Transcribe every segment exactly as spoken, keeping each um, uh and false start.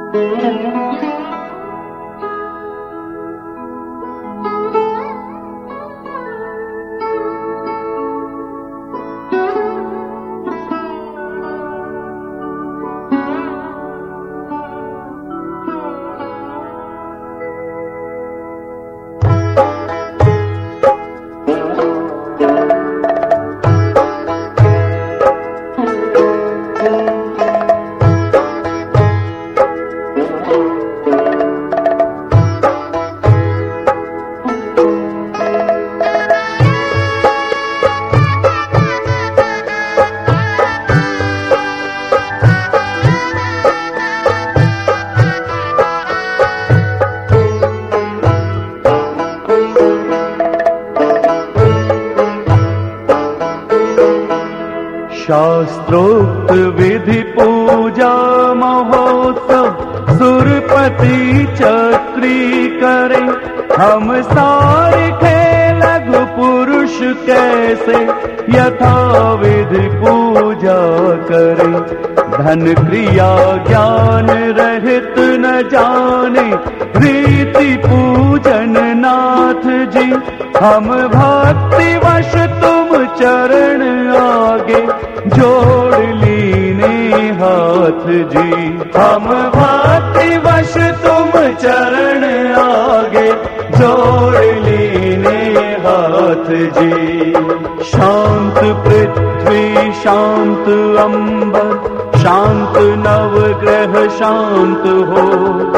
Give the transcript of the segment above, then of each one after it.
शास्त्रोक्त विधि पूजा महोत्सव सुरपति चक्री करे, हम सारिखे लघु पुरुष कैसे यथा विधि पूजा करे। धन क्रिया ज्ञान रहित न जाने, रीति पूजन नाथ जी। हम भक्ति वश तुम चरण आगे, जोड़ लीने हाथ जी। हम भक्ति वश तुम चरण आगे, जोड़ लीने हाथ जी। शांत पृथ्वी शांत अंबर, शांत नवग्रह शांत हो।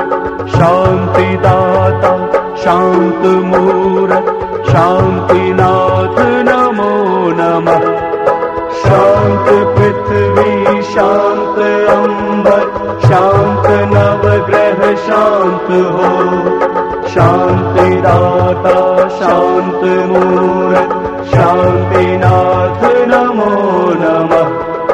शांति दाता शांत मूरत, शांतिनाथ नमो नमः। शांत पृथ्वी शांत अंबर, शांत नवग्रह शांत हो। शांतिदाता शांत मूरत, शांतिनाथ नमो नमः।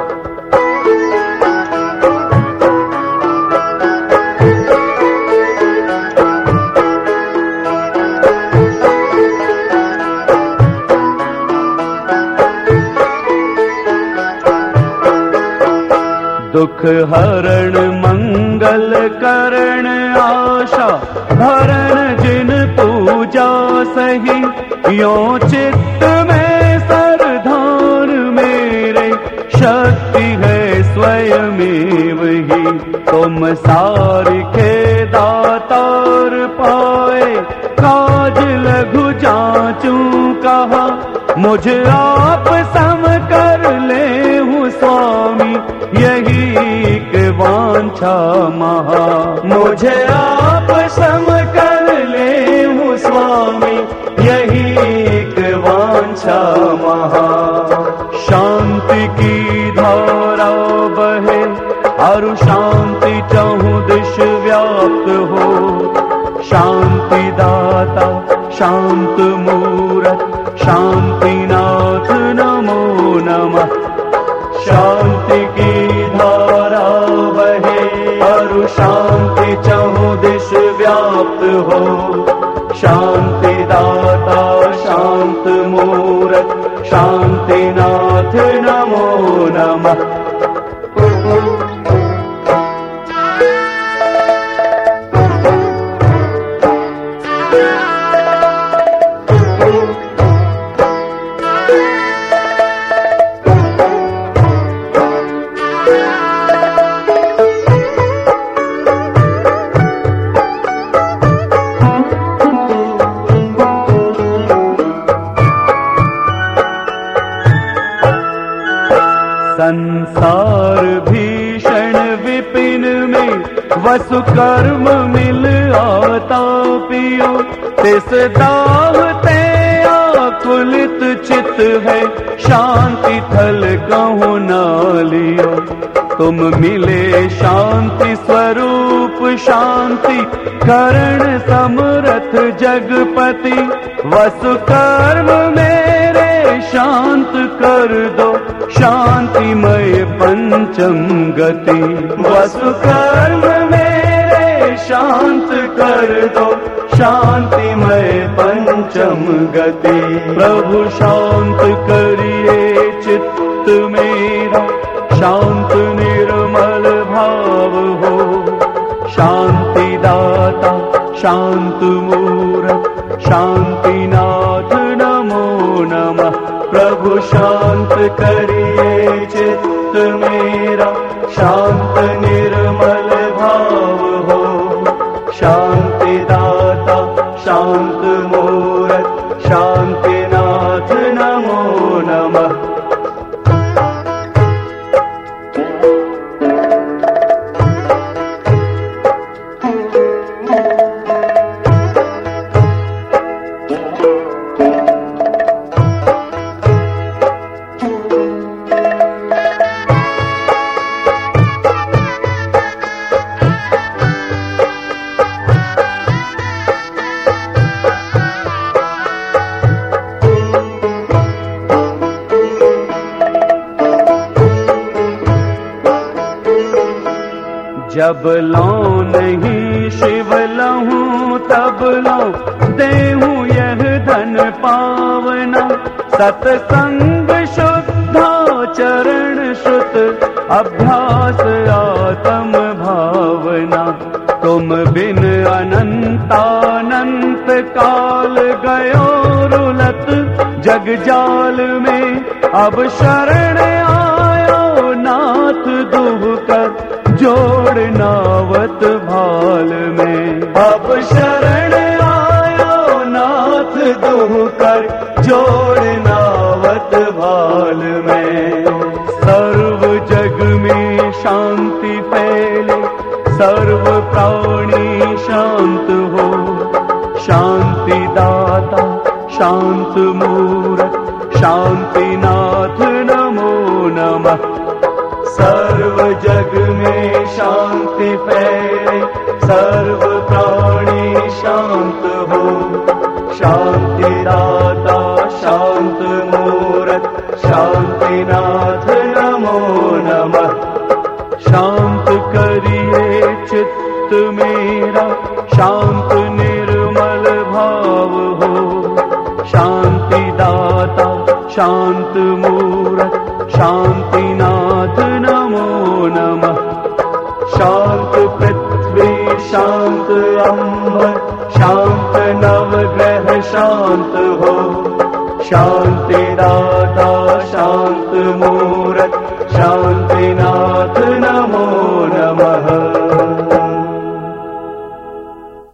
दुख हरण मंगल करण आशा भरण जिन पूजा सही। यो चित्त में सरदार मेरे, शक्ति है स्वयमेव ही। तुम सारिखे दातार पाए, काज लघु जांचू कहा। मुझ आप सम कर ले हूँ स्वामी, यही के वांछा महा। मुझे आप सम कर ले हूँ स्वामी, यही के वांछा महा। शांति की धारा बहे, और शांति चहुँ दिश व्याप्त हो। शांति दाता शांत मूरत, शांतिनाथ नमो नमः। शांति की धारा बहे, और शांति चहुँ दिश व्याप्त हो। शांति दाता शांत मूरत, शांतिनाथ नमो नमः। संसार भीषण विपिन में, वसु कर्म मिल आता पियो। तिस दाहते आकुलित चित है, शांति थल कहूँ ना लियो। तुम मिले शांति स्वरूप शांति, करण समरथ जगपति। वसु कर्म मेरे शांत कर दो, शांतिमय पंचम गति। वसु कर्म मेरे शांत कर दो, शांतिमय पंचम गति। प्रभु शांत करिए चित्त मेरा, शांत निर्मल भाव हो। शांत शांत मूरत शांतिनाथ नमो नमः। प्रभु शांत करिए चित्त मेरा, शांत निर्मल भाव हो। शांति दाता शांत मूरत शांतिनाथ नमो नमः। जब लौं नहीं शिव लहूं तब लौं देहूं यह धन पावना। सतसंग शुद्धाचरण श्रुत अभ्यास आत्म भावना। तुम बिन अनंतानंत काल गयो रुलत जग जाल में। अब शरण आयो नाथ दुह कर जोड़ नावत भाल में। अब शरण आयो नाथ दुह कर जोड़ नावत भाल में। सर्व जग में शांति फैले, सर्व प्राणी शांत हो। शांति दाता शांत मूरत शांतिनाथ नमो नमः। सर्व जग में शांति फैले, सर्व प्राणी शांत हो। शांति दाता शांत मूरत शांतिनाथ नमो नमः। शांत करिए चित्त मेरा, शांत निर्मल भाव हो। शांति दाता शांत मूरत शांतिनाथ नमो नमः। शांत पृथ्वी शांत अंबर, शांत नवग्रह शांत हो। शांति दाता शांत मूरत